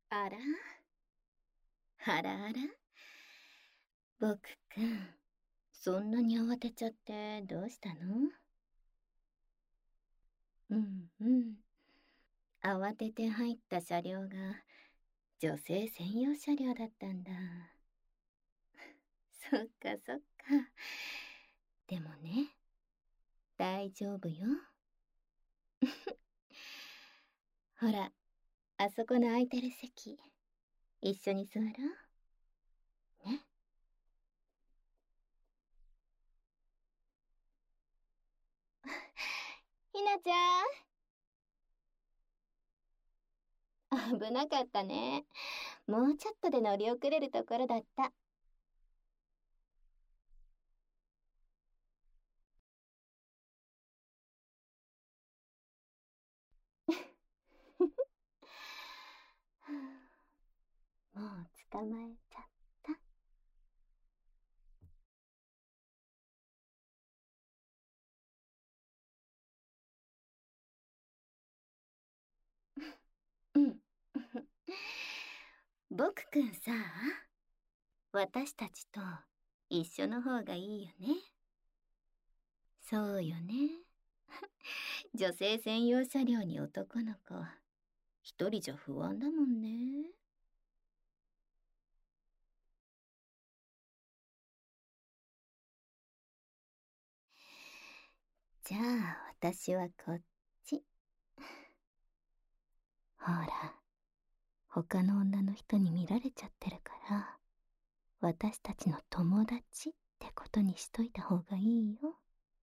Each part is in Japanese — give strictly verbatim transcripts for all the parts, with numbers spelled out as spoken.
あらあらあら、僕くん、そんなに慌てちゃってどうしたの？うんうん。慌てて入った車両が女性専用車両だったんだ。そっかそっか。でもね、大丈夫よ。ほら、あそこの空いてる席、一緒に座ろう。ね。ひなちゃん、危なかったね。もうちょっとで乗り遅れるところだった。もう捕まえちゃった。うん。僕くんさ、私たちと一緒の方がいいよね。そうよね。女性専用車両に男の子、一人じゃ不安だもんね。じゃあ私はこっち。ほら、他の女の人に見られちゃってるから、私たちの友達ってことにしといた方がいいよ。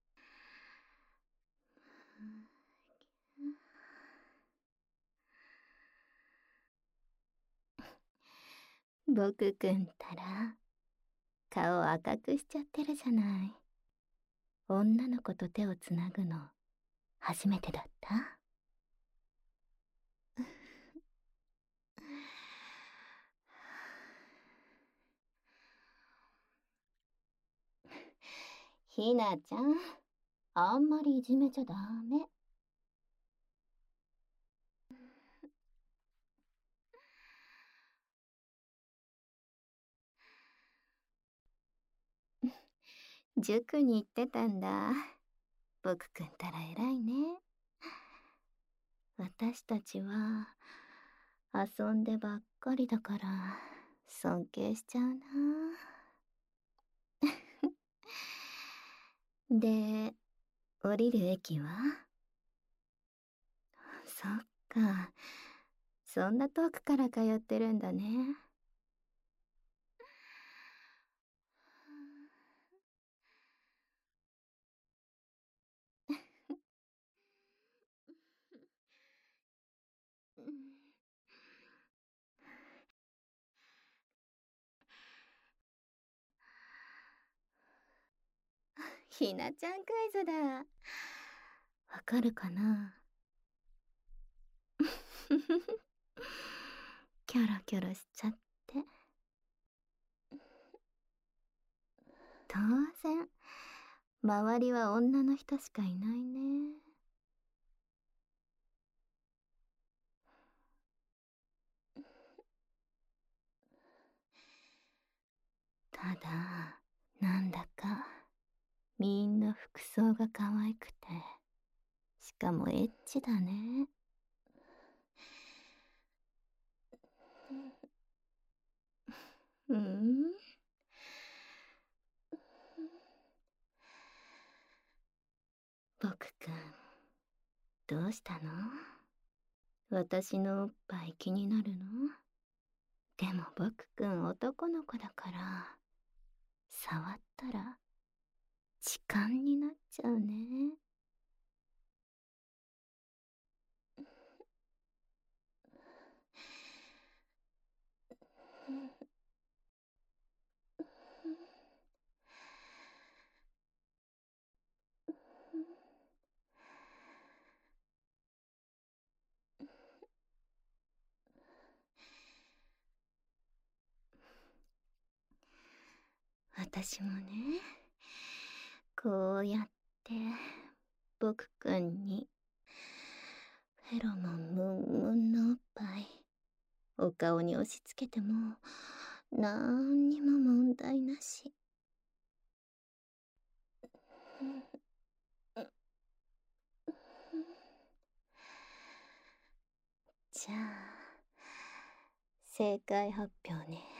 僕くんったら、顔赤くしちゃってるじゃない。女の子と手をつなぐの、初めてだった？ひなちゃん、あんまりいじめちゃダメ。塾に行ってたんだ。僕くんったら偉いね。私たちは遊んでばっかりだから尊敬しちゃうな。で、降りる駅は？そっか、そんな遠くから通ってるんだね。ひなちゃんクイズだ。わかるかな？キョロキョロしちゃって。当然、周りは女の人しかいないね。ただ、なんだかみんな服装が可愛くて、しかもエッチだね。うん？僕くん、どうしたの？私のおっぱい気になるの？でも僕くん男の子だから、触ったら痴漢になっちゃうね。私もね、こうやって僕くんにフェロモンムンムンのおっぱいお顔に押し付けてもなんにも問題なし。じゃあ正解発表ね。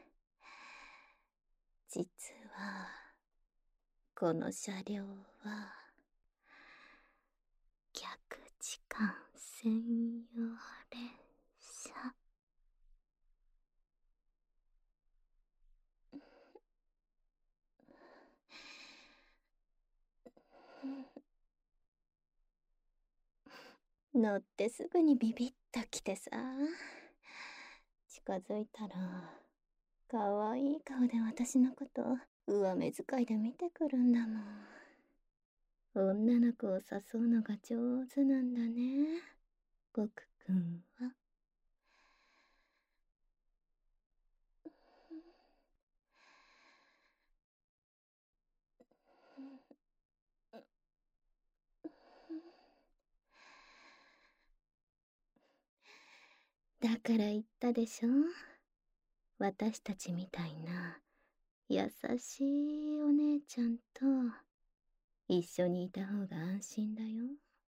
実はこの車両は逆時間専用列車。乗ってすぐにビビッときてさ、近づいたらかわいい顔で私のこと上目遣いで見てくるんだもん。女の子を誘うのが上手なんだね、僕くんは。だから言ったでしょ、私たちみたいな優しいお姉ちゃんと一緒にいた方が安心だよ。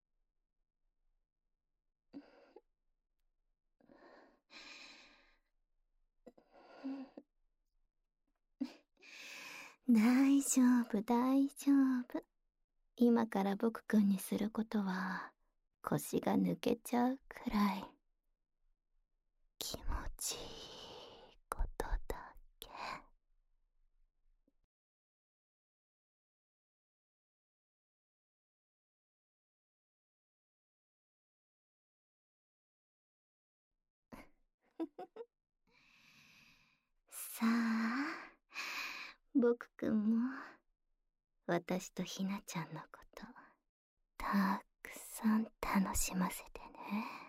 大丈夫大丈夫。今から僕くんにすることは腰が抜けちゃうくらい気持ちいいことだけ。さあ僕くんも私とひなちゃんのことたくさん楽しませてね。